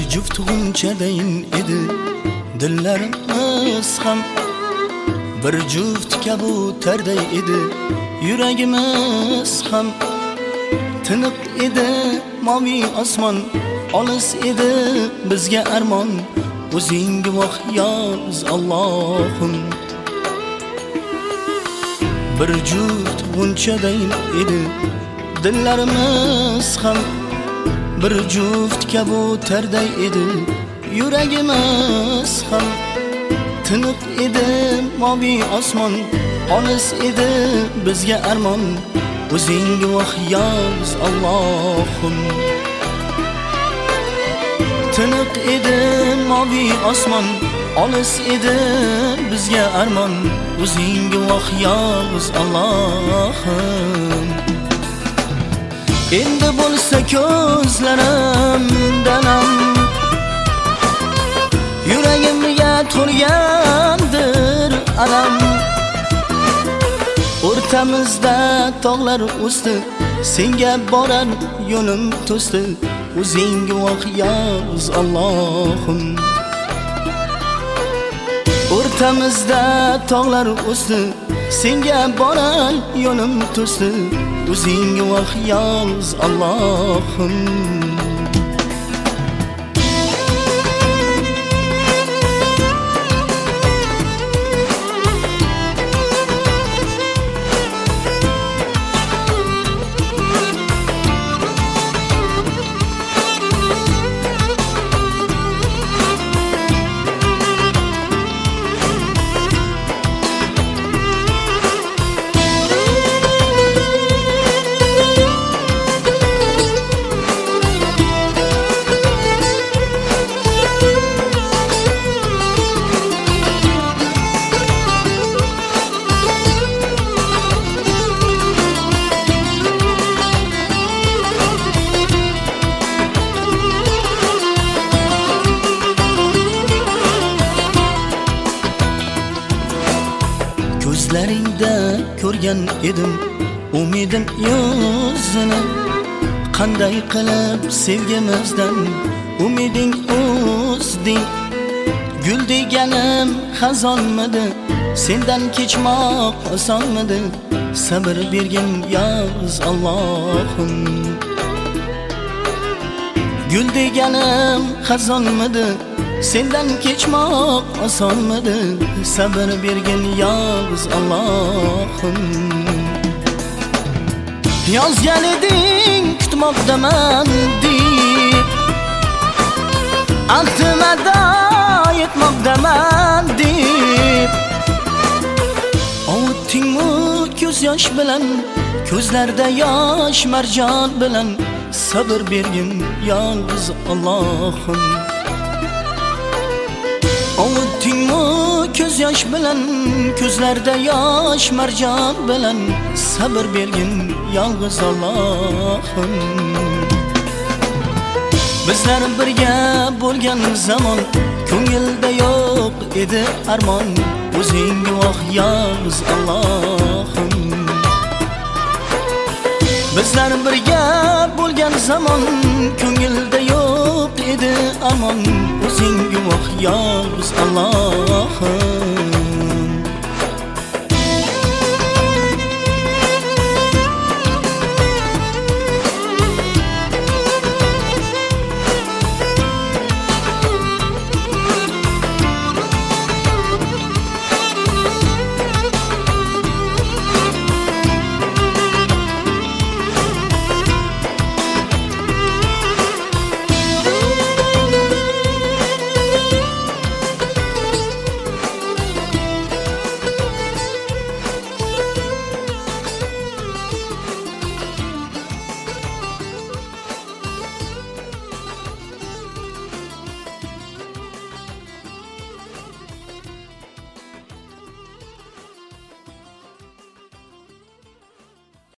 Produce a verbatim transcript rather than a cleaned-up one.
juft g'unchadayin edi dillarimiz ham, bir juft kabutarday edi yuragimiz ham. Tiniq edi moviy osmon, olis edi bizga armon. O'zing guvoh yoz Allohim. Bir juft g'unchadayin edi dillarimiz ham, bir juft kabutarday edi yuragimiz ham. Tiniq edi moviy osmon, olis edi bizga armon. O'zing guvoh yoz Allohim. Tiniq edi moviy osmon, olis edi bizga armon. O'zing guvoh yoz Allohim. Endi bo'lsa ko'zlarimdan ham yuragimga to'lgandir alam. O'rtamizda tog'lar o'sdi, senga borar yo'lim to'sdi. O'zing guvoh yoz Allohim. O'rtamizda tog'lar o'sdi, senga borar yo'lim to'sdi. O'zing guvoh yoz Allohim. Ko'zlaringda ko'rgan edim umidim yuzini. Qanday qilib sevgimizdan umiding uzding. Gul deganim xazonmidi, sendan kechmoq osonmidi. Sabr bergin yoz Allohim. Gul deganim xazonmidi, sendan kechmoq osonmidi. Sabr bergin yoz Allohim. Yozgan eding kutmoqdaman deb, altimada yetmoqdaman deb. Ovutdingmi ko'z yosh bilan, ko'zlarda yosh marjon bilan. Sabr bergin yoz Allohim. Ovutdingmi ko'z yosh bilan, ko'zlarda yosh marjon bilan. Sabr bergin yolg'iz Allohim. Bizlar birga bo'lgan zamon, ko'ngilda yo'q edi armon. O'zing guvoh yoz Allohim. Bizlar birga bo'lgan zamon, ko'ngilda yo'q edi armon. O'zing guvoh yoz Allohim.